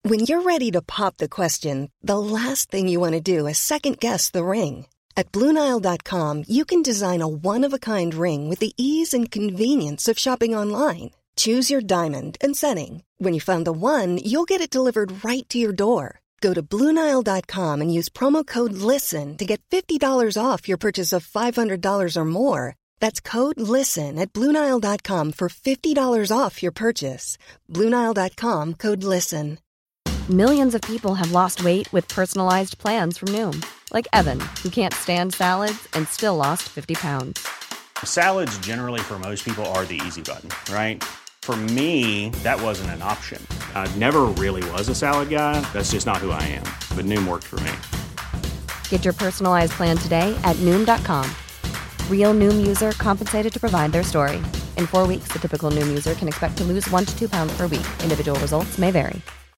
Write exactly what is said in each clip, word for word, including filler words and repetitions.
When you're ready to pop the question, the last thing you want to do is second-guess the ring. At Blue Nile dot com, you can design a one-of-a-kind ring with the ease and convenience of shopping online. Choose your diamond and setting. When you find the one, you'll get it delivered right to your door. Go to Blue Nile dot com and use promo code LISTEN to get fifty dollars off your purchase of five hundred dollars or more. That's code LISTEN at Blue Nile dot com for fifty dollars off your purchase. Blue Nile dot com, code LISTEN. Millions of people have lost weight with personalized plans from Noom. Like Evan, who can't stand salads and still lost fifty pounds. Salads generally for most people are the easy button, right? For me, that wasn't an option. I never really was a salad guy. That's just not who I am. But Noom worked for me. Get your personalized plan today at Noom dot com. Real Noom user compensated to provide their story. In four weeks, the typical Noom user can expect to lose one to two pounds per week. Individual results may vary.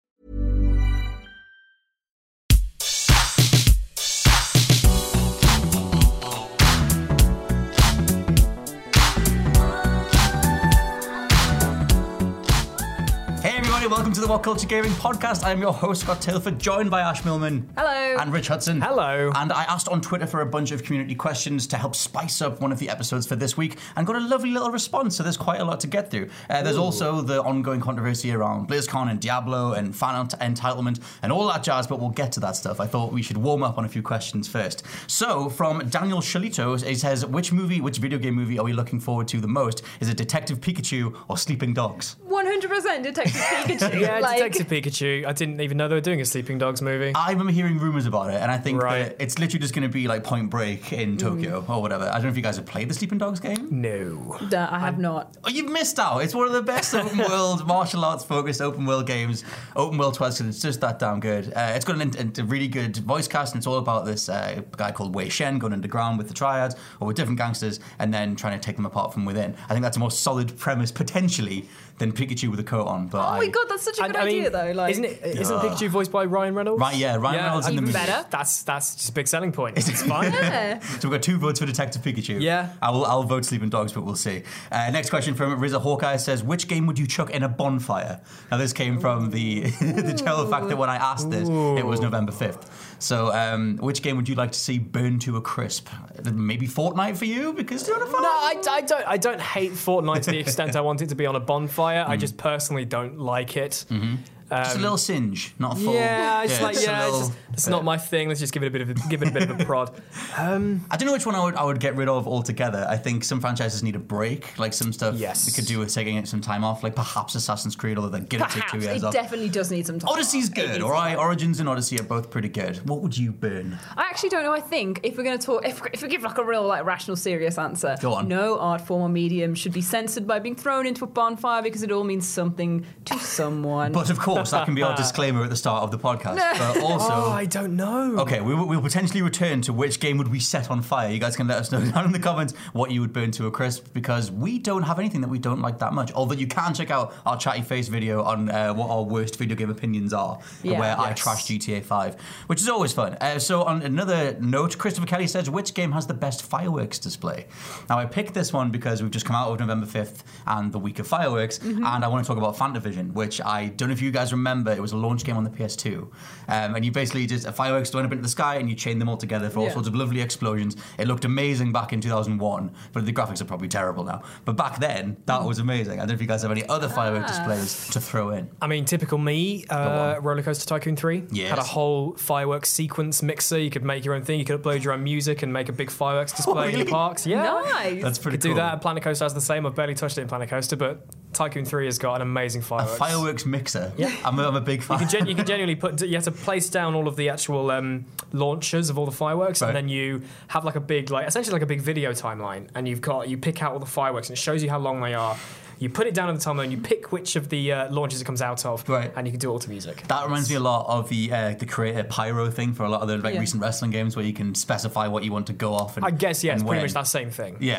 Welcome to the What Culture Gaming Podcast. I am your host, Scott Tilford, joined by Ash Millman. Hello. And Rich Hudson. Hello. And I asked on Twitter for a bunch of community questions to help spice up one of the episodes for this week and got a lovely little response, so there's quite a lot to get through. Uh, there's Ooh. also the ongoing controversy around BlizzCon and Diablo and fan entitlement and all that jazz, but we'll get to that stuff. I thought we should warm up on a few questions first. So, from Daniel Shalito, he says, which movie, which video game movie are we looking forward to the most? Is it Detective Pikachu or Sleeping Dogs? one hundred percent Detective Pikachu. Yeah, like... Detective Pikachu. I didn't even know they were doing a Sleeping Dogs movie. I remember hearing rumours about it, and I think right. that it's literally just going to be like Point Break in Tokyo mm. or whatever. I don't know if you guys have played the Sleeping Dogs game. No. No, I have I'm... not. Oh, you've missed out. It's one of the best open world, martial arts focused open world games. Open world twice, because it's just that damn good. Uh, it's got an, a really good voice cast, and it's all about this uh, guy called Wei Shen going underground with the Triads or with different gangsters and then trying to take them apart from within. I think that's a more solid premise, potentially, than Pikachu with a coat on. But oh I, my god, that's such a good I, I idea, mean, though. Like, isn't it? Isn't uh, Pikachu voiced by Ryan Reynolds? Right, yeah, Ryan yeah, Reynolds in the movie. Better. That's that's just a big selling point. It's fine. Yeah. So we've got two votes for Detective Pikachu. Yeah. I will. I'll vote Sleeping Dogs, but we'll see. Uh, next question from Rizza Hawkeye says, which game would you chuck in a bonfire? Now this came from the the general fact that when I asked this, Ooh. it was November fifth. So, um, which game would you like to see burn to a crisp? Maybe Fortnite for you, because you're on a fire. No, I, I don't. I don't hate Fortnite to the extent I want it to be on a bonfire. Mm. I just personally don't like it. Mm-hmm. Um, just a little singe, not a full. Yeah, it's yeah, like just yeah, it's, just, it's not my thing. Let's just give it a bit of a, give it a bit of a prod. Um, I don't know which one I would I would get rid of altogether. I think some franchises need a break, like some stuff. Yes. we could do with taking it some time off, like perhaps Assassin's Creed, although they're gonna take two years it off. definitely does need some time. Odyssey's good, all right. Origins and Odyssey are both pretty good. What would you burn? I actually don't know. I think if we're going to talk, if, if we give like a real like rational, serious answer, go on. No art form or medium should be censored by being thrown into a bonfire because it all means something to someone. But of course, that can be our disclaimer at the start of the podcast. But also, oh, I don't know. Okay, we will we'll potentially return to which game would we set on fire. You guys can let us know down in the comments what you would burn to a crisp, because we don't have anything that we don't like that much. Although you can check out our Chatty Face video on uh, what our worst video game opinions are, yeah, where yes. I trash G T A five, which is always fun. Uh, so on another note, Christopher Kelly says, which game has the best fireworks display? Now I picked this one because we've just come out of November fifth and the week of fireworks, mm-hmm. and I want to talk about Fantavision, which I don't know if you guys remember. It was a launch game on the P S two, um, and you basically just a fireworks went up into the sky and you chain them all together for all yeah. sorts of lovely explosions. It looked amazing back in two thousand one, but the graphics are probably terrible now. But back then, that was amazing. I don't know if you guys have any other firework ah. displays to throw in. I mean, typical me, uh, Roller Coaster Tycoon three yes. had a whole fireworks sequence mixer. You could make your own thing. You could upload your own music and make a big fireworks display oh, really? in your parks. Yeah, nice. That's pretty you could cool. do that. Planet Coaster has the same. I've barely touched it in Planet Coaster, but Tycoon three has got an amazing fireworks. A fireworks mixer. Yeah, I'm a, I'm a big fan. You can, gen- you can genuinely put. You have to place down all of the actual um, launchers of all the fireworks, right. and then you have like a big, like essentially like a big video timeline, and you've got you pick out all the fireworks, and it shows you how long they are. You put it down on the timeline, you pick which of the uh, launches it comes out of, right. and you can do it all to music. That reminds me a lot of the uh, the creator pyro thing for a lot of the like yeah. recent wrestling games, where you can specify what you want to go off. And, I guess yeah, it's and pretty when. much that same thing. Yes. Yeah.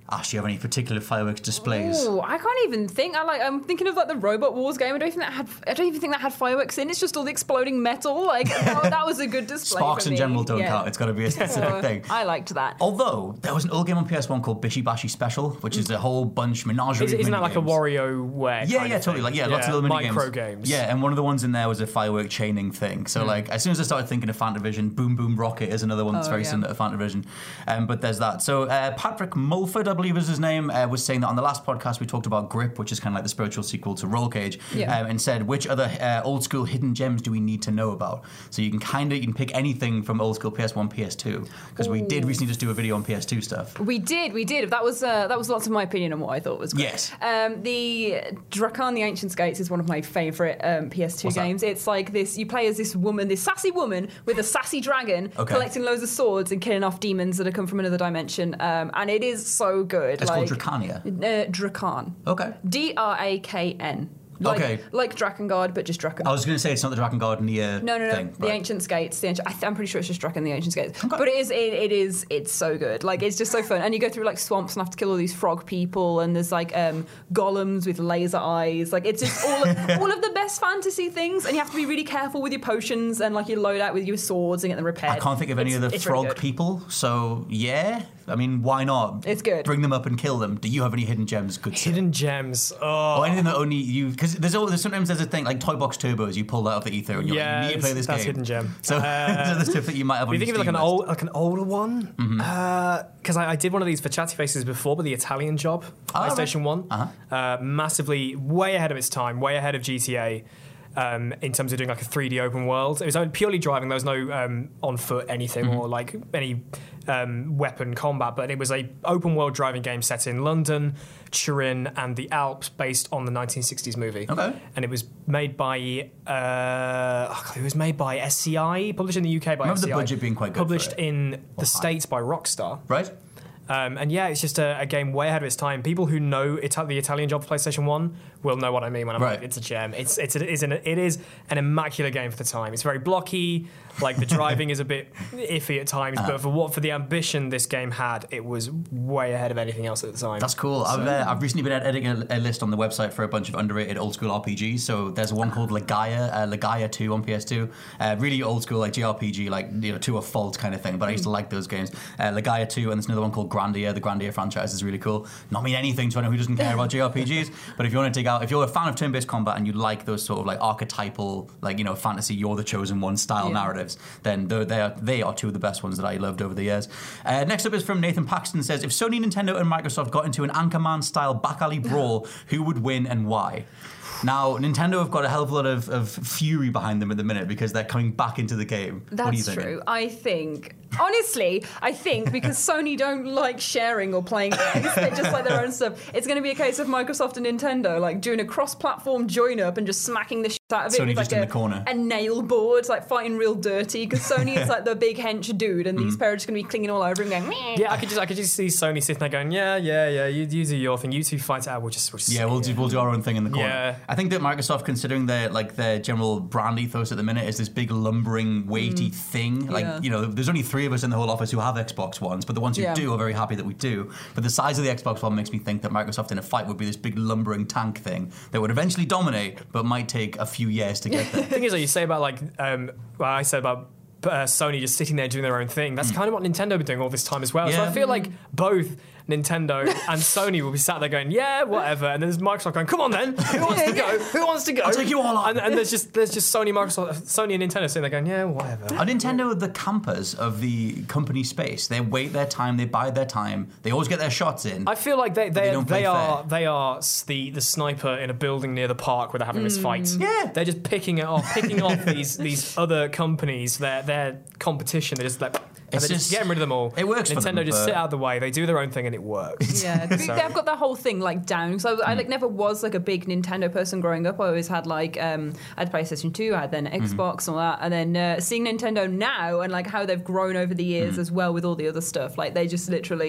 Ash, do you have any particular fireworks displays? Ooh, I can't even think. I like. I'm thinking of like the Robot Wars game. I don't think that had. I don't even think that had fireworks in. It's just all the exploding metal. Like that, that was a good display. Sparks for in me. general don't yeah. count. It's got to be a specific Uh, thing. I liked that. Although there was an old game on P S one called Bishi Bashi Special, which is a whole bunch menagerie. Is, of isn't that like a mini-games. WarioWare? Yeah, kind yeah, of totally. thing? Like, yeah, lots of little mini micro games. Yeah, and one of the ones in there was a firework chaining thing. So, like, as soon as I started thinking of Fantavision, Boom Boom Rocket is another one that's Oh, very yeah. similar to Fantavision. Um, but there's that. So, uh, Patrick Mulford, I believe is his name, uh, was saying that on the last podcast we talked about Grip, which is kind of like the spiritual sequel to Roll Cage, Yeah. um, and said, which other uh, old school hidden gems do we need to know about? So you can kind of you can pick anything from old school P S one, P S two, because we did recently just do a video on P S two stuff. We did, we did. That was uh, that was lots of my opinion on what I thought was great. Yes. Um, the Drakan the Ancient Skates is one of my favourite um, P S two What's that? games. It's like this: you play as this woman, this sassy woman with a sassy dragon, Okay. collecting loads of swords and killing off demons that have come from another dimension. Um, and it is so good. It's like, called Dracania. Uh, Drakan. Okay. D R A K N. Like, Okay. Like Drakengard, but just Drakan. I was going to say it's not the Drakengard near No, no, no. thing. The right. Ancient Skates. The ancient, I th- I'm pretty sure it's just Draken the Ancient Skates. Okay. But it is, it, it is, it's so good. Like it's just so fun. And you go through like swamps and have to kill all these frog people. And there's like um, golems with laser eyes. Like it's just all of, all of the best fantasy things. And you have to be really careful with your potions and like your loadout with your swords and get them repaired. I can't think of any It's- of the it's really frog good. people, so yeah. I mean, why not? It's good. Bring them up and kill them. Do you have any hidden gems? Good sir? Hidden gems. Oh, Or anything that only you, because there's always sometimes there's a thing like Toy Box Turbos. You pull that off the ether and you're Yeah, like, you need to play this that's game. hidden gem. So Uh, those are the stuff that you might have. On you your think of like Steam an list. old, like an older one? Because I, I did one of these for Chatty Faces before, but the Italian Job, Oh, right. PlayStation One, Uh-huh. uh, massively way ahead of its time, way ahead of G T A. Um, in terms of doing like a three D open world, it was only purely driving. There was no um, on foot anything Mm-hmm. or like any um, weapon combat, but it was a open world driving game set in London, Turin, and the Alps, based on the nineteen sixties movie. Okay. And it was made by uh, oh God, it was made by S C I, published in the U K by I remember S C I. the budget being quite good for Published it. in the high. States by Rockstar. Right? Um, and yeah, it's just a, a game way ahead of its time. People who know Ita- the Italian Job for PlayStation One will know what I mean when I'm Right. like, it's a gem. It's it's a, it's an, it is an immaculate game for the time. It's very blocky. Like the driving is a bit iffy at times, Uh-huh. but for what for the ambition this game had, it was way ahead of anything else at the time. That's cool. I've, uh, I've recently been editing a, a list on the website for a bunch of underrated old school R P Gs. So there's one called Legaia, uh, Legaia two on P S two. Uh, really old school, like J R P G, like you know, to a fault kind of thing. But I used to like those games. Uh, Legaia two, and there's another one called Grandia. The Grandia franchise is really cool. Not mean anything to anyone who doesn't care about J R P Gs. But if you want to dig out, if you're a fan of turn-based combat and you like those sort of like archetypal, like you know, fantasy, you're the chosen one style Yeah. narratives, then they're, they are they are two of the best ones that I loved over the years. Uh, next up is from Nathan Paxton. Says, if Sony, Nintendo, and Microsoft got into an Anchorman style back alley brawl, who would win and why? Now, Nintendo have got a hell of a lot of, of fury behind them at the minute because they're coming back into the game. What do you That's think? true. I think, honestly, I think because Sony don't like sharing or playing games, they just like their own stuff. It's going to be a case of Microsoft and Nintendo like doing a cross-platform join-up and just smacking the shit out of it Sony with just like in a, the corner. a nail board, like fighting real dirty. Because Sony is like the big hench dude, and Mm. these pair are just going to be clinging all over him, going. Meh. yeah, I could just I could just see Sony sitting there going, yeah, yeah, yeah, you, you do your thing, you two fight it out. We'll just, we'll just Yeah, sit we'll here. do, we'll do our own thing in the corner. Yeah. I think that Microsoft, considering their like their general brand ethos at the minute, is this big lumbering, weighty thing. Like Yeah. you know, there's only three of us in the whole office who have Xbox Ones, but the ones who Yeah. do are very happy that we do. But the size of the Xbox One makes me think that Microsoft in a fight would be this big lumbering tank thing that would eventually dominate, but might take a few years to get there. The thing is, like you say about like um, what I said about uh, Sony just sitting there doing their own thing. That's kind of what Nintendo have been doing all this time as well. So Yeah. I feel like both Nintendo and Sony will be sat there going, yeah, whatever. And then there's Microsoft going, come on then, who wants to go? Who wants to go? I'll take you all on. And, and there's just there's just Sony, Microsoft, Sony and Nintendo sitting there going, yeah, whatever. Are Nintendo the campers of the company space? They wait their time, they bide their time, they always get their shots in. I feel like they they they, don't play they are fair. they are s- the, the sniper in a building near the park where they're having this fight. Yeah. They're just picking it off, picking off these these other companies, their their competition. They're just like and It's they're just just- getting rid of them all. it works for Nintendo them, just but- sit out of the way. They do their own thing and it works. Yeah, they- So- they've got that whole thing like down. So I Hmm. like never was like a big Nintendo person growing up. I always had like um, I had PlayStation two, I had then Mm-hmm. Xbox and all that, and then uh, seeing Nintendo now and like how they've grown over the years Hmm. as well with all the other stuff. Like they just literally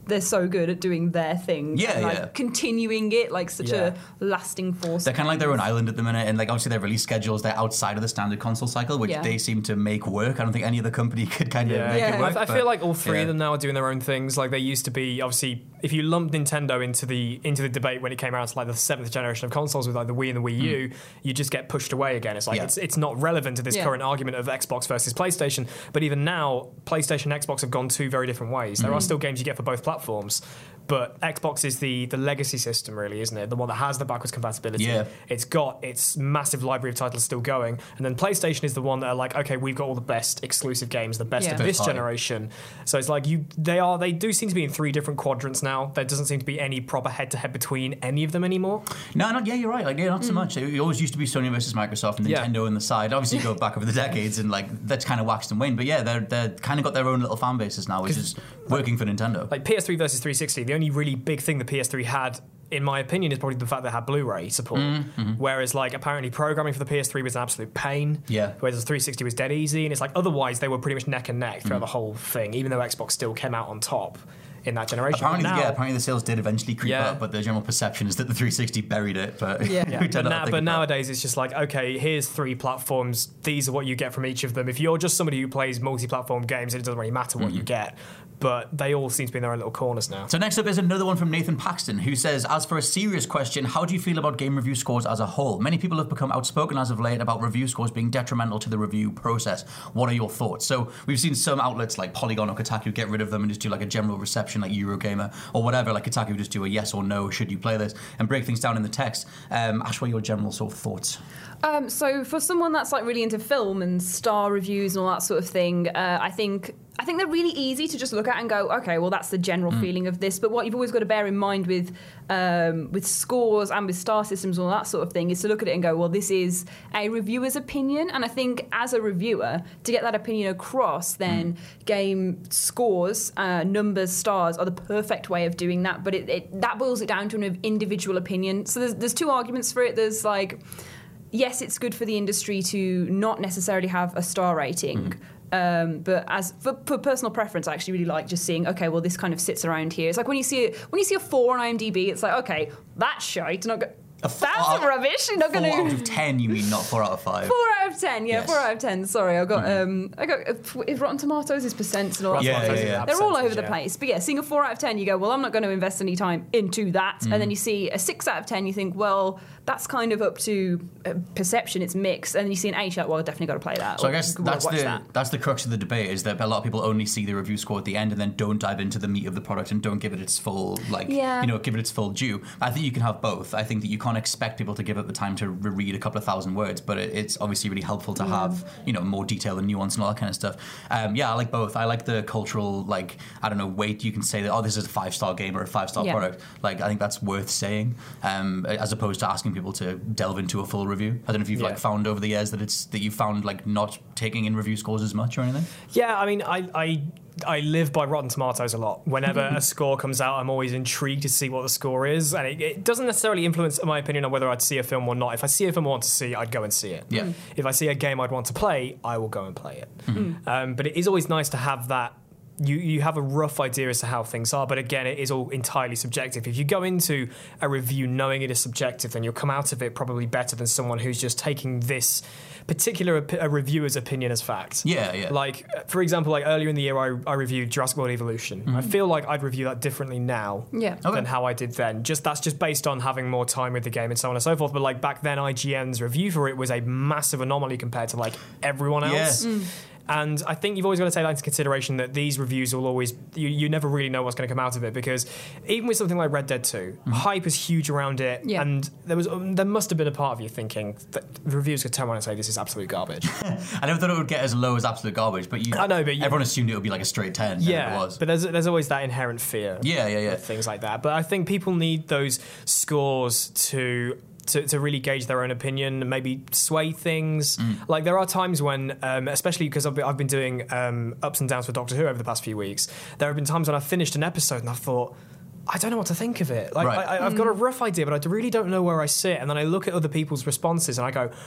they're so good at doing their thing. Yeah, and, like, yeah. continuing it like such Yeah. a lasting force. They're kind of like their own island at the minute, and like obviously their release schedules, they're outside of the standard console cycle, which Yeah. they seem to make work. I don't think any other company could kind of Yeah. make Yeah. it work. I, I but, feel like all three yeah. of them now are doing their own things. Like they used to be, obviously, if you lumped Nintendo into the into the debate when it came out to like the seventh generation of consoles with like the Wii and the Wii U, you just get pushed away again. It's like Yeah. it's it's not relevant to this Yeah. current argument of Xbox versus PlayStation. But even now, PlayStation and Xbox have gone two very different ways. There are still games you get for both platforms. But Xbox is the the legacy system, really, isn't it? The one that has the backwards compatibility. Yeah. It's got its massive library of titles still going. And then PlayStation is the one that are like, okay, we've got all the best exclusive games, the best Yeah. of First this party. generation. So it's like you they are they do seem to be in three different quadrants now. There doesn't seem to be any proper head to head between any of them anymore. No, not yeah, you're right. Like, yeah, not so much. It always used to be Sony versus Microsoft and Yeah. Nintendo on the side. Obviously, you go back over the decades, and like that's kind of waxed and waned. But yeah, they're they're kind of got their own little fan bases now, which is working for Nintendo. Like P S three versus three sixty, the only really big thing the P S three had, in my opinion, is probably the fact that it had Blu-ray support. Mm-hmm. Whereas, like, apparently programming for the P S three was an absolute pain. Yeah. Whereas the three sixty was dead easy, and it's like otherwise they were pretty much neck and neck Mm. throughout the whole thing, even though Xbox still came out on top in that generation. Apparently, But now, yeah, apparently the sales did eventually creep Yeah. up, but the general perception is that the three sixty buried it. But Yeah. Yeah, we but, tend not to now, think but about it. nowadays it's just like, okay, here's three platforms. These are what you get from each of them. If you're just somebody who plays multi-platform games, it doesn't really matter what Mm-hmm. you get. But they all seem to be in their own little corners now. So next up is another one from Nathan Paxton, who says, as for a serious question, how do you feel about game review scores as a whole? Many people have become outspoken as of late about review scores being detrimental to the review process. What are your thoughts? So we've seen some outlets like Polygon or Kotaku get rid of them and just do like a general reception like Eurogamer or whatever, like Kotaku just do a yes or no, should you play this, and break things down in the text. Um, Ash, what are your general sort of thoughts? Um, so for someone that's like really into film and star reviews and all that sort of thing, uh, I think I think they're really easy to just look at and go, okay, well that's the general Mm. feeling of this. But what you've always got to bear in mind with um, with scores and with star systems and all that sort of thing is to look at it and go, well, this is a reviewer's opinion. And I think as a reviewer, to get that opinion across, then Mm. game scores, uh, numbers, stars are the perfect way of doing that. But it, it that boils it down to an individual opinion. So there's, there's two arguments for it. There's like, yes, it's good for the industry to not necessarily have a star rating. Um, but as for, for personal preference, I actually really like just seeing, okay, well, this kind of sits around here. It's like when you see a, when you see a four on IMDb, it's like, okay, that's shite. Not go- f- that's uh, rubbish. You're not Four going out to. of ten, you mean, not four out of five? Four out of ten, yeah, Yes. four out of ten. Sorry, I got, um, I got. Uh, is Rotten Tomatoes is percents and all that. Yeah, sort of yeah, stuff. yeah. They're all over the Yeah. place. But yeah, seeing a four out of ten, you go, well, I'm not going to invest any time into that. And then you see a six out of ten, you think, well, that's kind of up to uh, perception. It's mixed. And then you see an eight, you're like, well, I definitely got to play that. So or I guess watch that's the that. that's the crux of the debate, is that a lot of people only see the review score at the end and then don't dive into the meat of the product and don't give it its full, like, Yeah. you know, give it its full due. I think you can have both. I think that you can't expect people to give it the time to reread a couple of thousand words, but it, it's obviously really helpful to have, you know, more detail and nuance and all that kind of stuff. Um, yeah, I like both. I like the cultural, like, I don't know, weight. You can say that, oh, this is a five-star game or a five-star Yeah. product. Like, I think that's worth saying, um, as opposed to asking people to delve into a full review. I don't know if you've, Yeah. like, found over the years that it's that you found, like, not taking in review scores as much or anything. Yeah, I mean, I, I I live by Rotten Tomatoes a lot. Whenever a score comes out, I'm always intrigued to see what the score is, and it, it doesn't necessarily influence my opinion on whether I'd see a film or not. If I see a film I want to see, I'd go and see it. Yeah. Mm. If I see a game I'd want to play, I will go and play it. Um, but it is always nice to have that. You, you have a rough idea as to how things are, but again, it is all entirely subjective. If you go into a review knowing it is subjective, then you'll come out of it probably better than someone who's just taking this particular op- a reviewer's opinion as fact. Yeah, yeah. Like, for example, like earlier in the year, I, I reviewed Jurassic World Evolution. I feel like I'd review that differently now Yeah. Okay. than how I did then. Just that's just based on having more time with the game and so on and so forth. But like back then, I G N's review for it was a massive anomaly compared to like everyone else. Yeah. And I think you've always got to take that into consideration that these reviews will always, you, you never really know what's going to come out of it, because even with something like Red Dead two, hype is huge around it. Yeah. And there was um, there must have been a part of you thinking that the reviews could turn around and say this is absolute garbage. I never thought it would get as low as absolute garbage, but you, I know, but you- everyone assumed it would be like a straight ten. and Yeah, it was. but there's there's always that inherent fear. Yeah, yeah, yeah. of things like that. But I think people need those scores to. To, to really gauge their own opinion and maybe sway things. Mm. Like there are times when, um, especially because I've been, I've been doing um, ups and downs for Doctor Who over the past few weeks, there have been times when I've finished an episode and I've thought, I don't know what to think of it. Like Right. I, I- I've got a rough idea, but I really don't know where I sit. And then I look at other people's responses and I go,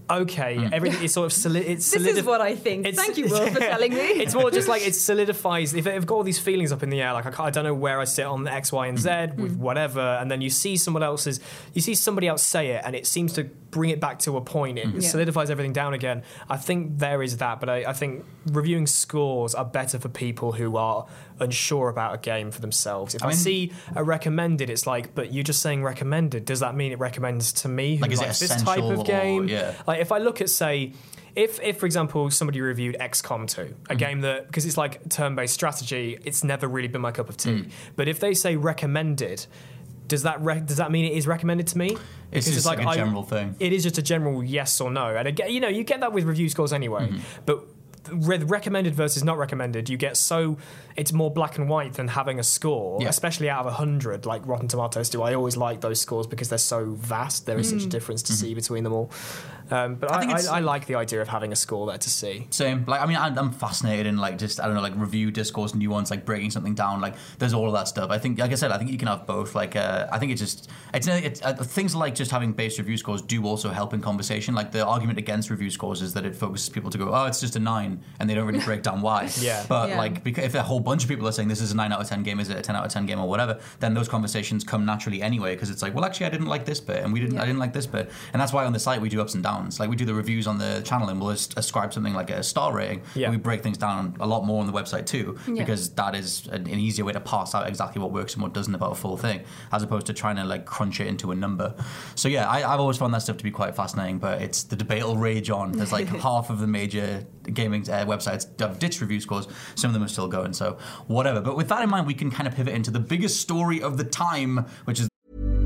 okay, mm. everything is sort of soli- it's This solidif- is what I think. Thank you, Will, for telling me. It's more just like it solidifies. If I've got all these feelings up in the air, like I, can't, I don't know where I sit on the X, Y, and Z mm. with whatever, and then you see someone else's, you see somebody else say it, and it seems to bring it back to a point. It mm. yeah. solidifies everything down again. I think there is that, but I, I think reviewing scores are better for people who are unsure about a game for themselves. If I, I mean, see a recommended, it's like, but you're just saying recommended. Does that mean it recommends to me who like, is likes it this type of game? Or, yeah. Like if I look at, say, if, if for example, somebody reviewed X COM two, a mm-hmm. game that, because it's like turn-based strategy, it's never really been my cup of tea. Mm. But if they say recommended, does that re- does that mean it is recommended to me? It's because just it's like, like a general I, thing. It is just a general yes or no. And again, you know, you get that with review scores anyway. Mm-hmm. But re- recommended versus not recommended, you get so it's more black and white than having a score, yeah. especially out of a hundred like Rotten Tomatoes do. I always like those scores because they're so vast. There is mm. such a difference to mm-hmm. see between them all. Um, but I, I, I, I like the idea of having a score there to see. Same. Like, I mean, I'm, I'm fascinated in like just I don't know, like review discourse, nuance, like breaking something down. Like, there's all of that stuff. I think, like I said, I think you can have both. Like, uh, I think it's just it's, it's uh, things like just having base review scores do also help in conversation. Like the argument against review scores is that it focuses people to go, oh, it's just a nine, and they don't really break down why. yeah. But yeah. like, because if a whole bunch of people are saying this is a nine out of ten game, is it a ten out of ten game or whatever, then those conversations come naturally anyway. Because it's like, well, actually, I didn't like this bit, and we didn't, yeah. I didn't like this bit, and that's why on the site we do ups and downs. Like we do the review on the channel and we'll ascribe something like a star rating yeah. and we break things down a lot more on the website too yeah. because that is an, an easier way to parse out exactly what works and what doesn't about a full thing as opposed to trying to like crunch it into a number. So yeah, I, I've always found that stuff to be quite fascinating, but it's the debate will rage on. There's like half of the major gaming uh, websites have ditched review scores, some of them are still going, so whatever. But with that in mind, we can kind of pivot into the biggest story of the time, which is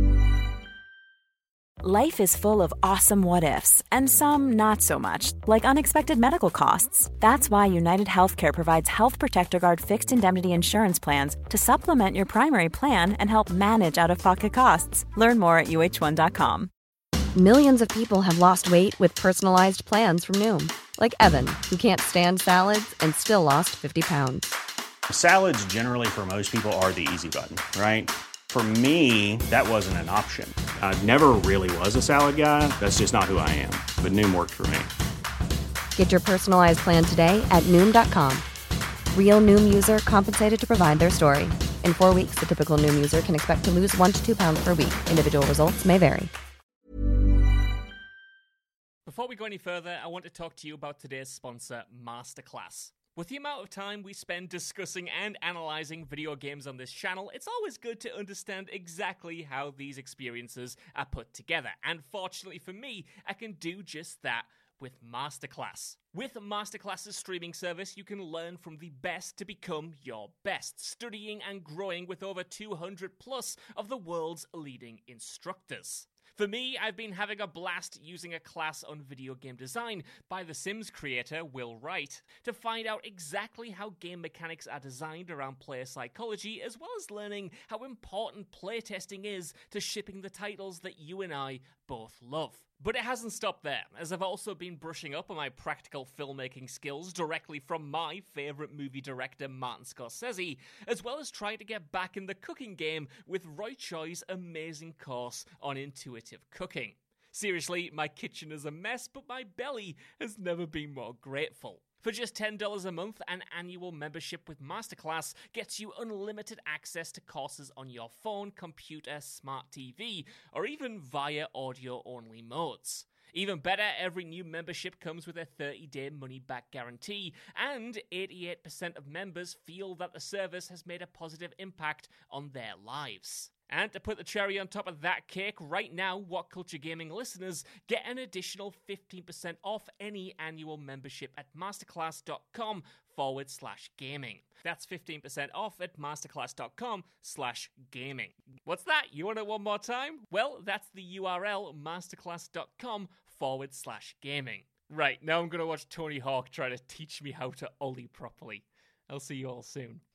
Life is full of awesome what-ifs, and some not so much, like unexpected medical costs. That's why United Healthcare provides Health Protector Guard fixed indemnity insurance plans to supplement your primary plan and help manage out-of-pocket costs. Learn more at U H one dot com. Millions of people have lost weight with personalized plans from Noom. Like Evan, who can't stand salads and still lost fifty pounds. Salads generally for most people are the easy button, right? For me, that wasn't an option. I never really was a salad guy. That's just not who I am. But Noom worked for me. Get your personalized plan today at Noom dot com. Real Noom user compensated to provide their story. In four weeks, the typical Noom user can expect to lose one to two pounds per week. Individual results may vary. Before we go any further, I want to talk to you about today's sponsor, Masterclass. With the amount of time we spend discussing and analysing video games on this channel, it's always good to understand exactly how these experiences are put together. And fortunately for me, I can do just that with Masterclass. With Masterclass's streaming service, you can learn from the best to become your best, studying and growing with over two hundred plus of the world's leading instructors. For me, I've been having a blast using a class on video game design by The Sims creator Will Wright to find out exactly how game mechanics are designed around player psychology, as well as learning how important playtesting is to shipping the titles that you and I both love. But it hasn't stopped there, as I've also been brushing up on my practical filmmaking skills directly from my favourite movie director Martin Scorsese, as well as trying to get back in the cooking game with Roy Choi's amazing course on intuitive cooking. Seriously, my kitchen is a mess, but my belly has never been more grateful. For just ten dollars a month, an annual membership with Masterclass gets you unlimited access to courses on your phone, computer, smart T V, or even via audio-only modes. Even better, every new membership comes with a thirty-day money-back guarantee, and eighty-eight percent of members feel that the service has made a positive impact on their lives. And to put the cherry on top of that cake, right now, What Culture Gaming listeners get an additional fifteen percent off any annual membership at masterclass.com forward slash gaming. That's fifteen percent off at masterclass.com slash gaming. What's that? You want it one more time? Well, that's the U R L, masterclass.com forward slash gaming. Right, now I'm going to watch Tony Hawk try to teach me how to ollie properly. I'll see you all soon.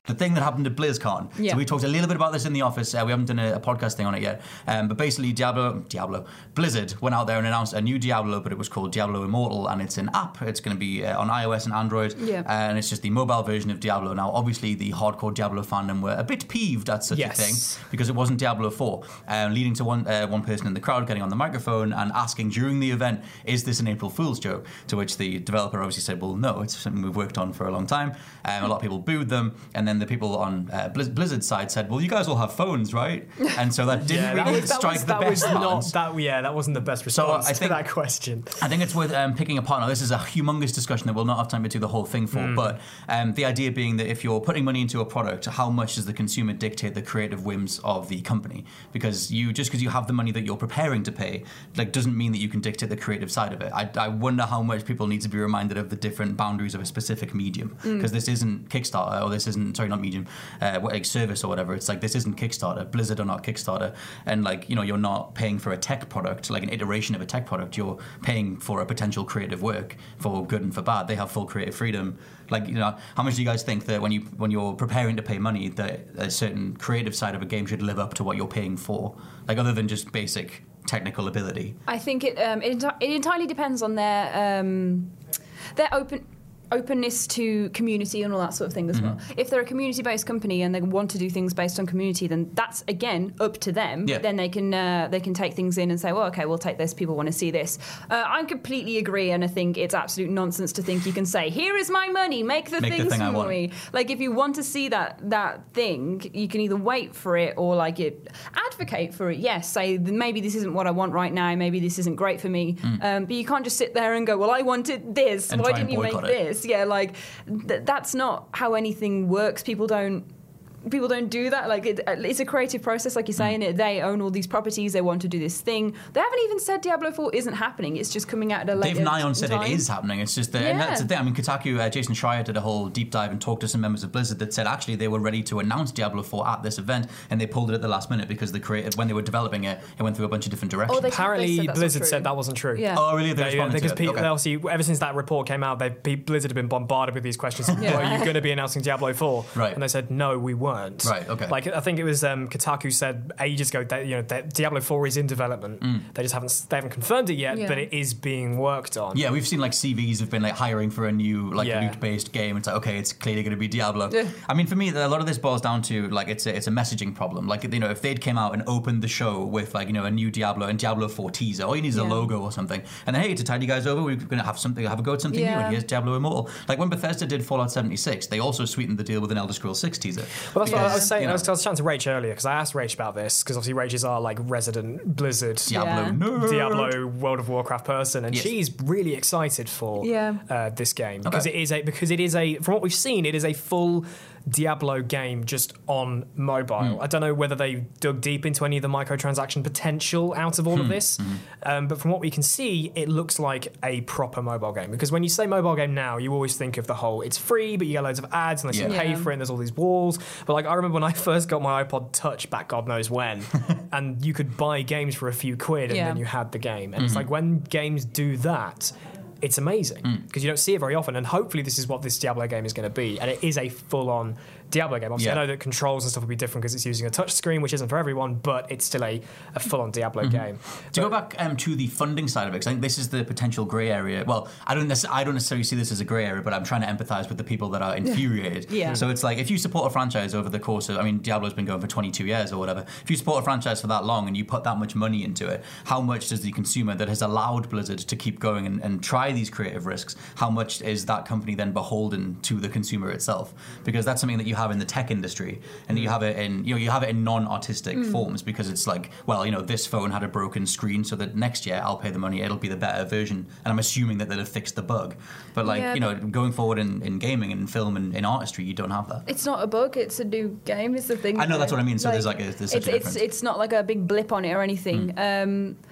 The thing that happened at BlizzCon. Yeah. So we talked a little bit about this in the office. Uh, we haven't done a, a podcast thing on it yet. Um, but basically, Diablo, Diablo, Blizzard went out there and announced a new Diablo, but it was called Diablo Immortal, and it's an app. It's going to be uh, on iOS and Android, Yeah. uh, and it's just the mobile version of Diablo. Now, obviously, the hardcore Diablo fandom were a bit peeved at such Yes. a thing because it wasn't Diablo four, um, leading to one uh, one person in the crowd getting on the microphone and asking during the event, "Is this an April Fool's joke?" To which the developer obviously said, "Well, no, it's something we've worked on for a long time." Um, a lot of people booed them, and then the people on Uh, Blizz- Blizzard's side said, "Well, you guys all have phones, right?" And so that didn't Yeah, really that was, that strike was, the that best was not balance. that. Yeah, that wasn't the best response I to think- that question. I think it's worth um, picking apart. Now, this is a humongous discussion that we'll not have time to do the whole thing for. Mm. But um, the idea being that if you're putting money into a product, how much does the consumer dictate the creative whims of the company? Because you just because you have the money that you're preparing to pay, like, doesn't mean that you can dictate the creative side of it. I, I wonder how much people need to be reminded of the different boundaries of a specific medium. Because this isn't Kickstarter, or this isn't sorry, not medium, uh, what, like service or whatever. It's like this isn't Kickstarter. Blizzard are not Kickstarter, and like you know, you're not paying for a tech product, like an iteration of a tech product. You're paying for a potential creative work for good and for bad. They have full creative freedom. Like you know, how much do you guys think that when you when you're preparing to pay money, that a certain creative side of a game should live up to what you're paying for, like other than just basic technical ability? I think it um, it, enti- it entirely depends on their um, their open openness to community and all that sort of thing as well. If they're a community-based company and they want to do things based on community, then that's again up to them. Yeah. Then they can uh, they can take things in and say, well, okay, we'll take this. People want to see this. Uh, I completely agree, and I think it's absolute nonsense to think you can say, "Here is my money, make the Make the things thing I for want." me." Like if you want to see that that thing, you can either wait for it or like it advocate for it. Yes, say maybe this isn't what I want right now. Maybe this isn't great for me. Um, but you can't just sit there and go, "Well, I wanted this. And Why try and didn't you make boycott it. this?" Yeah, like th- that's not how anything works. People don't. People don't do that. Like it, it's a creative process, like you're saying. It they own all these properties. They want to do this thing. They haven't even said Diablo four isn't happening. It's just coming out at a later Dave Nyon said time. it is happening. It's just that, and Yeah. that's the thing. I mean, Kotaku, uh, Jason Schreier did a whole deep dive and talked to some members of Blizzard that said actually they were ready to announce Diablo four at this event, and they pulled it at the last minute because the creative when they were developing it, it went through a bunch of different directions. Oh, they- Apparently, said that's not Blizzard true. said that wasn't true. Yeah. Oh, really? They They- responded because to it? people, Okay. obviously, ever since that report came out, they Blizzard have been bombarded with these questions. Yeah. Are you going to be announcing Diablo four? Right. And they said no, we weren't. Right, okay. Like I think it was um, Kotaku said ages ago that you know that Diablo four is in development. Mm. They just haven't they haven't confirmed it yet, Yeah. but it is being worked on. Yeah, we've seen like C Vs have been like hiring for a new like Yeah. loot-based game. It's like okay, it's clearly going to be Diablo. Yeah. I mean, for me, a lot of this boils down to like it's a, it's a messaging problem. Like you know, if they'd came out and opened the show with like you know a new Diablo and Diablo four teaser, all you need is a Yeah. logo or something, and then hey, to tide you guys over, we're going to have something, have a go at something new, Yeah. and here's Diablo Immortal. Like when Bethesda did Fallout seventy-six, they also sweetened the deal with an Elder Scrolls six teaser. Well, that's what I was Because, saying. you I, know, was, I was chatting to Rach earlier because I asked Rach about this because obviously Rach is our like resident Blizzard Diablo, Yeah. nerd. Diablo World of Warcraft person, and Yes. she's really excited for Yeah. uh, this game because Okay. it is a because it is a from what we've seen it is a full Diablo game just on mobile. I don't know whether they dug deep into any of the microtransaction potential out of all of this, um, but from what we can see, it looks like a proper mobile game. Because when you say mobile game now, you always think of the whole it's free, but you get loads of ads unless you Yeah. pay Yeah. for it. And there's all these walls. But like I remember when I first got my iPod Touch back, God knows when, and you could buy games for a few quid, and Yeah. then you had the game. And it's like when games do that. It's amazing because you don't see it very often, and hopefully this is what this Diablo game is going to be, and it is a full-on Diablo game. Obviously, Yeah. I know that controls and stuff will be different because it's using a touch screen, which isn't for everyone, but it's still a, a full-on Diablo game. To go back um, to the funding side of it, because I think this is the potential grey area. Well, I don't, necess- I don't necessarily see this as a grey area, but I'm trying to empathise with the people that are infuriated. Yeah. So it's like, if you support a franchise over the course of, I mean, Diablo's been going for twenty-two years or whatever. If you support a franchise for that long and you put that much money into it, how much does the consumer that has allowed Blizzard to keep going and, and try these creative risks, how much is that company then beholden to the consumer itself? Because that's something that you have in the tech industry, and you have it in you know you have it in non-artistic forms, because it's like, well, you know, this phone had a broken screen, so that next year I'll pay the money, it'll be the better version, and I'm assuming that they'll have fixed the bug. But like Yeah, you know, going forward in, in gaming and in film and in artistry, you don't have that. It's not a bug. It's a new game. Is the thing. I know, that's what I mean. So there's like a, there's such it's, a it's difference. it's not like a big blip on it or anything. Um,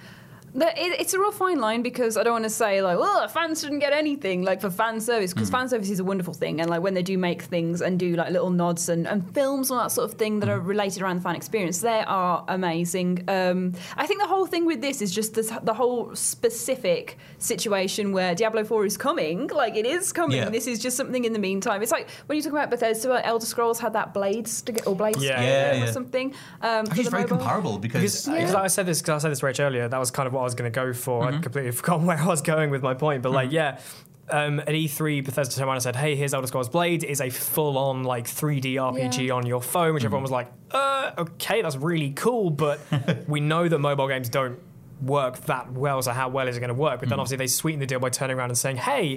The, it, it's a real fine line because I don't want to say like, well, fans shouldn't get anything like for fan service because mm. fan service is a wonderful thing, and like when they do make things and do like little nods and, and films and that sort of thing that mm. are related around the fan experience, they are amazing. Um, I think the whole thing with this is just this, the whole specific situation where Diablo four is coming, like it is coming. Yeah. This is just something in the meantime. It's like when you talk about Bethesda, like Elder Scrolls had that Blades to get, or Blades yeah. Yeah, or yeah. something. Um, Actually, it's very mobile. comparable because, because, yeah. because I said this because I said this Rach earlier. That was kind of what I was going to go for. Mm-hmm. I completely forgot where I was going with my point, but mm-hmm. like, yeah. Um, at E three, Bethesda turned around and said, hey, here's Elder Scrolls Blade. It is a full-on like three D R P G yeah. on your phone, which mm-hmm. everyone was like, uh, okay, that's really cool, but we know that mobile games don't work that well, so how well is it going to work? But then mm-hmm. obviously they sweeten the deal by turning around and saying, hey,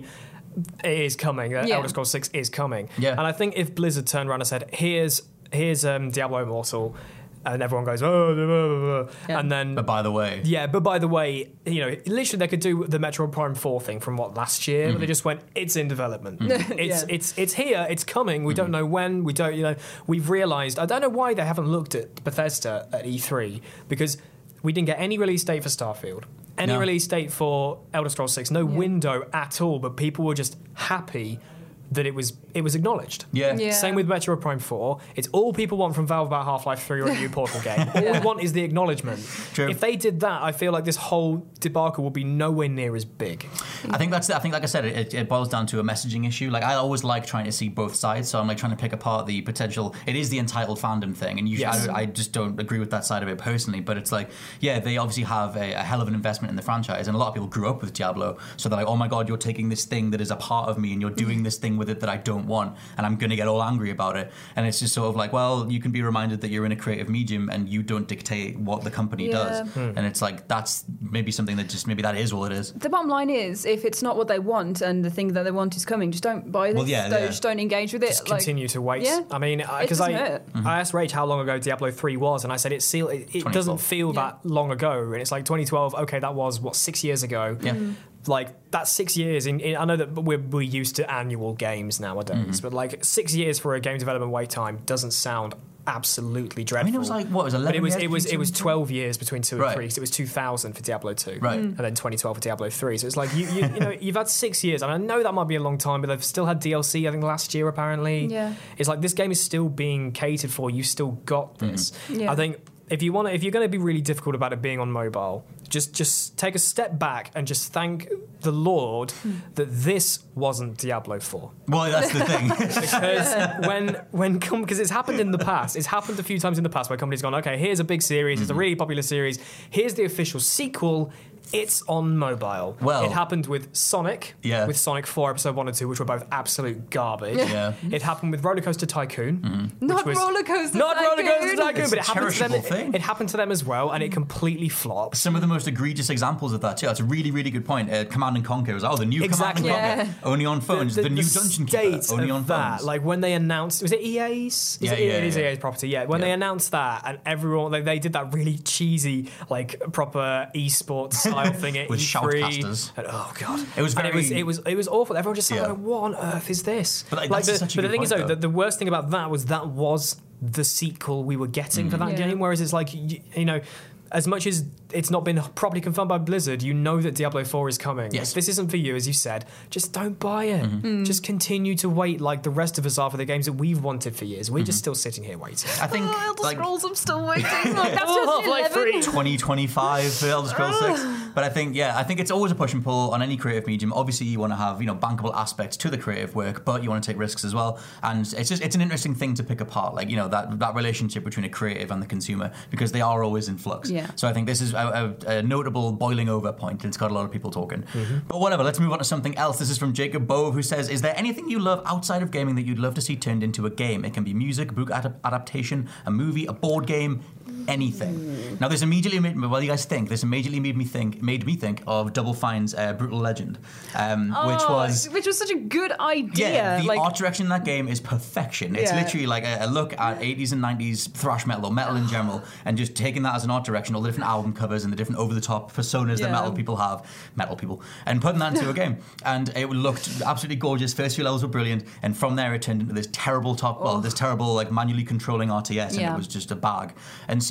it is coming. Yeah. Elder Scrolls six is coming. Yeah. And I think if Blizzard turned around and said, here's, here's um, Diablo Immortal, and everyone goes, oh, blah, blah, blah. Yeah. And then... But by the way... Yeah, but by the way, you know, literally they could do the Metroid Prime four thing from, what, last year? Mm-hmm. But they just went, it's in development. Mm-hmm. It's yeah. it's it's here, it's coming, we mm-hmm. don't know when, we don't, you know... We've realised... I don't know why they haven't looked at Bethesda at E three, because we didn't get any release date for Starfield, any no. release date for Elder Scrolls six, no yeah. window at all, but people were just happy that it was it was acknowledged. Yeah. yeah. Same with Metroid Prime four. It's all people want from Valve about Half-Life three or a new Portal game. All yeah. we want is the acknowledgement. True. If they did that, I feel like this whole debacle would be nowhere near as big. I think that's I think like I said, it, it boils down to a messaging issue. Like I always like trying to see both sides, so I'm like trying to pick apart the potential. It is the entitled fandom thing, and usually yes. I, I just don't agree with that side of it personally. But it's like, yeah, they obviously have a, a hell of an investment in the franchise, and a lot of people grew up with Diablo, so they're like, oh my god, you're taking this thing that is a part of me, and you're doing this thing with it that I don't want. And I'm going to get all angry about it. And it's just sort of like, well, you can be reminded that you're in a creative medium and you don't dictate what the company yeah. does. Hmm. And it's like, that's maybe something that just, maybe that is all it is. The bottom line is, if it's not what they want and the thing that they want is coming, just don't buy this. Well, yeah, don't, yeah. Just don't engage with it. Just like, continue to wait. Yeah. I mean, because I, mm-hmm. I asked Rach how long ago Diablo three was, and I said it, seal, it, it doesn't feel yeah. that long ago. And it's like twenty twelve, okay, that was, what, six years ago? Yeah. Mm-hmm. Like, that's six years. In, in, I know that we're, we're used to annual games nowadays, mm-hmm. but like six years for a game development wait time doesn't sound absolutely dreadful. I mean, it was like, what, it was eleven But it was, years it was, it was twelve years between two right. and three, because it was two thousand for Diablo two, right. and then twenty twelve for Diablo three. So it's like, you, you, you know, you've had six years, and I know that might be a long time, but they've still had D L C, I think, last year, apparently. Yeah. It's like, this game is still being catered for. You still got this. Mm-hmm. Yeah. I think if you want to, if you're going to be really difficult about it being on mobile, just just take a step back and just thank the Lord that this wasn't Diablo four. Well, that's the thing. Because when when because it's happened in the past, it's happened a few times in the past where companies gone, okay, here's a big series, mm-hmm. it's a really popular series, here's the official sequel. It's on mobile. Well, it happened with Sonic, yeah. with Sonic four, Episode one and two, which were both absolute garbage. Yeah. It happened with Roller Coaster Tycoon. Mm-hmm. Not was, Roller Coaster Not Tycoon. Roller Coaster Tycoon, it's but it happened to them. thing. It, it happened to them as well, and it completely flopped. Some of the most egregious examples of that too. That's a really, really good point. Uh, Command and Conquer was oh the new exactly. Command and Yeah. Conquer only on phones. The, the, the, the new Dungeon Keeper only on that, phones. like when they announced, was it E A's? Is Yeah, it, yeah, it is yeah. E A's property. Yeah, when Yeah. they announced that, and everyone like, they did that really cheesy, like proper esports style thing at With E three. shoutcasters. And, oh god, It was And very- it was it was it was awful. Everyone just Yeah. like, what on earth is this? But, like, like that's the, such a but the good thing is point, though, though. the, the worst thing about that was that was the sequel we were getting for that Yeah. game. Whereas it's like you, you know. As much as it's not been properly confirmed by Blizzard, you know that Diablo four is coming. Yes. If this isn't for you, as you said, just don't buy it. Mm-hmm. Just continue to wait like the rest of us are for the games that we've wanted for years. We're Mm-hmm. just still sitting here waiting. I think Oh, Elder like Scrolls, I'm still waiting. Like, that's Oh, just Half-Life eleven. three. twenty twenty-five for Elder Scrolls six. But I think, yeah, I think it's always a push and pull on any creative medium. Obviously, you want to have, you know, bankable aspects to the creative work, but you want to take risks as well. And it's just, it's an interesting thing to pick apart, like, you know, that, that relationship between a creative and the consumer, because they are always in flux. Yeah. So I think this is a, a, a notable boiling over point, and it's got a lot of people talking. Mm-hmm. But whatever, let's move on to something else. This is from Jacob Bove, who says, is there anything you love outside of gaming that you'd love to see turned into a game? It can be music, book ad- adaptation, a movie, a board game, anything. Now, this immediately made me, what do you guys think? This immediately made me think made me think of Double Fine's uh, Brutal Legend, um, which Oh, was... which was such a good idea. Yeah, the like, art direction in that game is perfection. It's Yeah. literally like a, a look at eighties and nineties thrash metal or metal in general, and just taking that as an art direction, all the different album covers and the different over-the-top personas that Yeah. metal people have, metal people, and putting that into a game. And it looked absolutely gorgeous. First few levels were brilliant, and from there it turned into this terrible top, well, this terrible like manually controlling R T S, and Yeah. it was just a bag. And so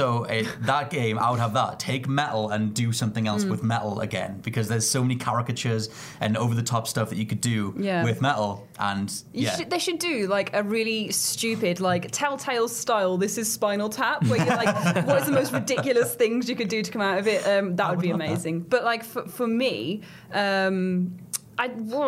So it, that game, I would have that. Take metal and do something else mm. with metal again, because there's so many caricatures and over-the-top stuff that you could do yeah. with metal. And you yeah. should, they should do like a really stupid, like Telltale style. This is Spinal Tap, where you're like, what is the most ridiculous things you could do to come out of it? Um, that would, would be amazing. That. But like for, for me. Um, I,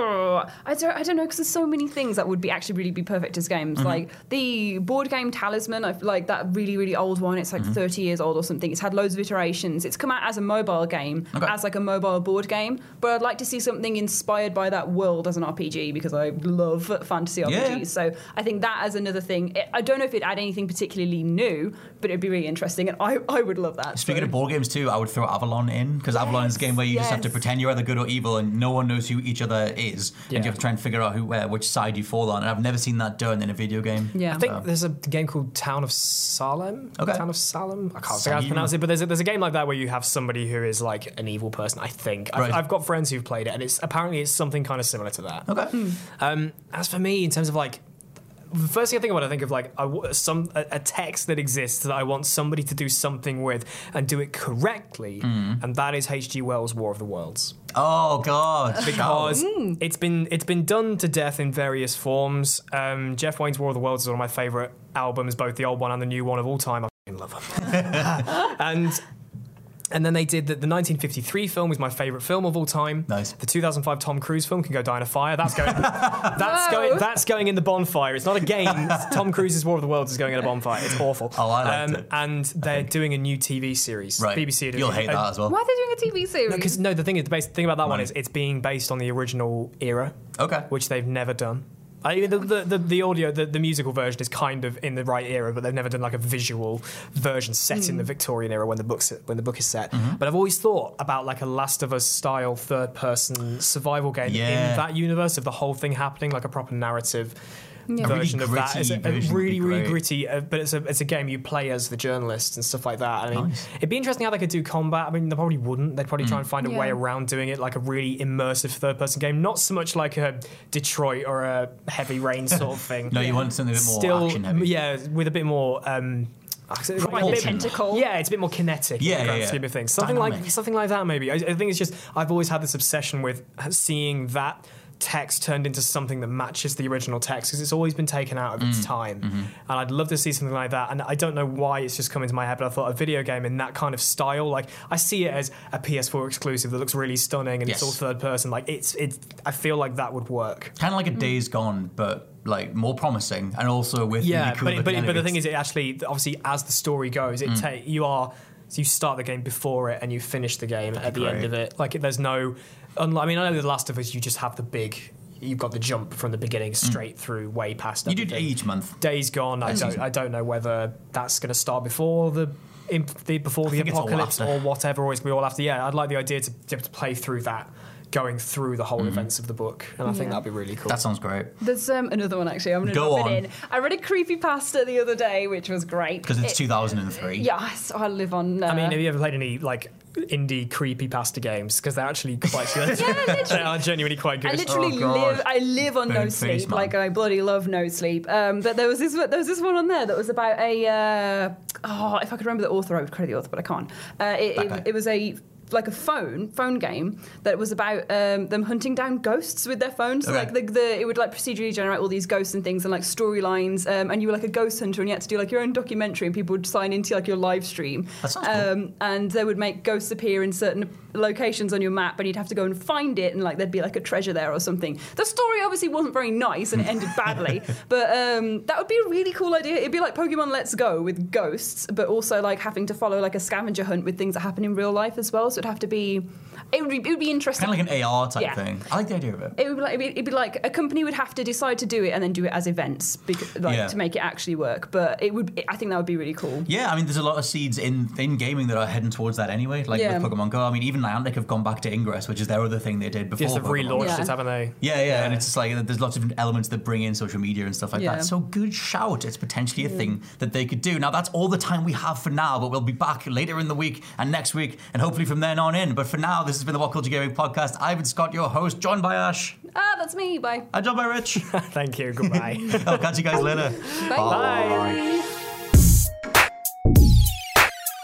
I don't I don't know, because there's so many things that would be actually really be perfect as games. Mm-hmm. Like the board game Talisman, I like that really really old one. It's like mm-hmm. thirty years old or something. It's had loads of iterations. It's come out as a mobile game, okay. as like a mobile board game. But I'd like to see something inspired by that world as an R P G, because I love fantasy R P Gs. Yeah. So I think that as another thing. I don't know if it'd add anything particularly new, but it'd be really interesting, and I, I would love that. Speaking so. of board games too, I would throw Avalon in, because yes, Avalon is a game where you yes. just have to pretend you're either good or evil, and no one knows who each other is, yeah. and you have to try and figure out who, uh, which side you fall on. And I've never seen that done in a video game. Yeah, I think so. there's a game called Town of Salem. Okay. Town of Salem. I can't think how to pronounce it, but there's a, there's a game like that where you have somebody who is like an evil person. I think I've, right. I've got friends who've played it, and it's apparently it's something kind of similar to that. Okay. Hmm. Um, as for me, in terms of like. The first thing I think about, I think of like a, some a, a text that exists that I want somebody to do something with and do it correctly, mm. and that is H G Wells' War of the Worlds. Oh God! Because mm. it's been it's been done to death in various forms. Um, Jeff Wayne's War of the Worlds is one of my favourite albums, both the old one and the new one of all time. I fucking love them. and. And then they did the, the nineteen fifty-three film is my favourite film of all time. Nice. The two thousand five Tom Cruise film, Can Go Die in a Fire. That's going. that's going. That's going in the bonfire. It's not a game. Tom Cruise's War of the Worlds is going in a bonfire. It's awful. Oh, I liked um, it. And they're doing a new T V series. Right. B B C are doing You'll hate a, that as well. Why are they doing a T V series? Because no, no, the thing is, the base, thing about that right. one is it's being based on the original era. Okay. Which they've never done. I mean, the, the, the, the audio, the, the musical version is kind of in the right era, but they've never done like a visual version set mm. in the Victorian era when the book's when the book is set. Mm-hmm. But I've always thought about like a Last of Us style third person survival game yeah. in that universe of the whole thing happening, like a proper narrative. Yeah. Version really of that. It's a, a really, really gritty, uh, but it's a it's a game you play as the journalist and stuff like that. I mean, nice. It'd be interesting how they could do combat. I mean, they probably wouldn't. They'd probably mm. try and find a yeah. way around doing it, like a really immersive third-person game, not so much like a Detroit or a Heavy Rain sort of thing. no, you want something a bit more Still, action heavy. Yeah, with a bit more. Um, like a tentacle. Yeah, it's a bit more kinetic. Yeah, in the grand yeah, yeah. scheme of things. Something Dynamic. like something like that. Maybe. I, I think it's just I've always had this obsession with seeing that text turned into something that matches the original text, because it's always been taken out of its mm. time, mm-hmm. and I'd love to see something like that. And I don't know why it's just come into my head, but I thought a video game in that kind of style, like I see it as a P S four exclusive that looks really stunning and yes. it's all third person. Like it's it's I feel like that would work. Kind of like a Days Gone, but like more promising, and also with yeah. really cool but but, but the enemies. thing is, it actually obviously as the story goes, it mm. ta- you are. So you start the game before it and you finish the game That'd at the great. end of it. Like there's no. Unlike, I mean, I know The Last of Us, you just have the big. You've got the jump from the beginning straight mm. through, way past. You everything. do each month. Days Gone. I don't. I don't know whether that's going to start before the, in, the before the apocalypse or whatever. Or is we all have to. Yeah, I'd like the idea to be able to play through that, going through the whole mm. events of the book, and I think yeah. that'd be really cool. That sounds great. There's um, another one actually. I'm going to Go drop on. it in. I read a creepypasta the other day, which was great because it's it, two thousand three. Yes, I live on. Uh, I mean, have you ever played any like indie creepypasta games? Because they're actually quite good. yeah, they are genuinely quite good. I literally oh, live. I live on Burn No face, Sleep. man. Like I bloody love No Sleep. Um, but there was this. There was this one on there that was about a. Uh, oh, if I could remember the author, I would credit the author, but I can't. Uh, it, it, it was a. like a phone phone game that was about um, them hunting down ghosts with their phones. So okay. like the, the it would like procedurally generate all these ghosts and things and like storylines. Um, and you were like a ghost hunter and you had to do like your own documentary and people would sign into like your live stream. That sounds um, cool. And they would make ghosts appear in certain locations on your map and you'd have to go and find it and like there'd be like a treasure there or something. The story obviously wasn't very nice and it ended badly, but um, that would be a really cool idea. It'd be like Pokemon Let's Go with ghosts, but also like having to follow like a scavenger hunt with things that happen in real life as well. So it'd have to be. It would be, it would be interesting. Kind of like an A R type yeah. thing. I like the idea of it. It would be like, it'd be, it'd be like a company would have to decide to do it and then do it as events, because, like yeah. to make it actually work. But it would. It, I think that would be really cool. Yeah, I mean, there's a lot of seeds in, in gaming that are heading towards that anyway. Like yeah. with Pokemon Go. I mean, even Niantic have gone back to Ingress, which is their other thing they did before. Yes, they've Pokemon. relaunched yeah. it, haven't they? Yeah, yeah, yeah, and it's just like there's lots of different elements that bring in social media and stuff like yeah. that. So good shout. It's potentially a yeah. thing that they could do. Now that's all the time we have for now, but we'll be back later in the week and next week, and hopefully from then on in. But for now, this has been the What Culture Gaming Podcast. I've been Scott, your host, joined by Ash. Ah, that's me. Bye. And joined by Rich. Thank you. Goodbye. I'll catch you guys later. Bye. Bye. Bye.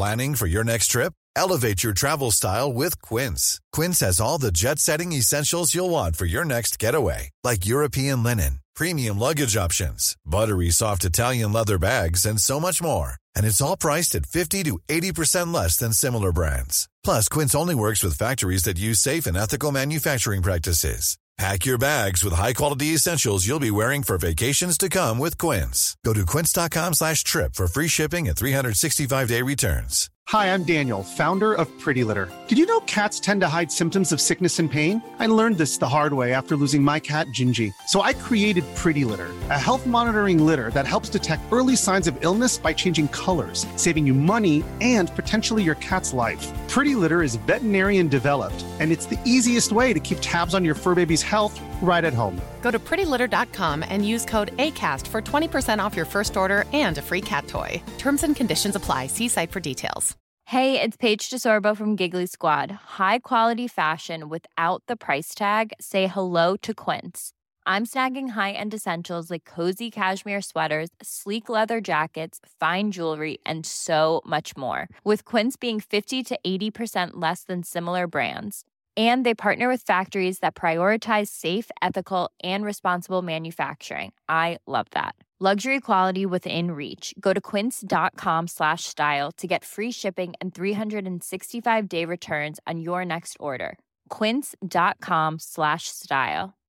Planning for your next trip? Elevate your travel style with Quince. Quince has all the jet-setting essentials you'll want for your next getaway, like European linen, premium luggage options, buttery soft Italian leather bags, and so much more. And it's all priced at fifty to eighty percent less than similar brands. Plus, Quince only works with factories that use safe and ethical manufacturing practices. Pack your bags with high-quality essentials you'll be wearing for vacations to come with Quince. Go to quince.com slash trip for free shipping and three sixty-five day returns. Hi, I'm Daniel, founder of Pretty Litter. Did you know cats tend to hide symptoms of sickness and pain? I learned this the hard way after losing my cat, Gingy. So I created Pretty Litter, a health monitoring litter that helps detect early signs of illness by changing colors, saving you money and potentially your cat's life. Pretty Litter is veterinarian developed, and it's the easiest way to keep tabs on your fur baby's health right at home. Go to pretty litter dot com and use code ACAST for twenty percent off your first order and a free cat toy. Terms and conditions apply. See site for details. Hey, it's Paige DeSorbo from Giggly Squad. High quality fashion without the price tag. Say hello to Quince. I'm snagging high-end essentials like cozy cashmere sweaters, sleek leather jackets, fine jewelry, and so much more. With Quince being fifty to eighty percent less than similar brands. And they partner with factories that prioritize safe, ethical, and responsible manufacturing. I love that. Luxury quality within reach. Go to quince.com slash style to get free shipping and three sixty-five day returns on your next order. Quince.com slash style.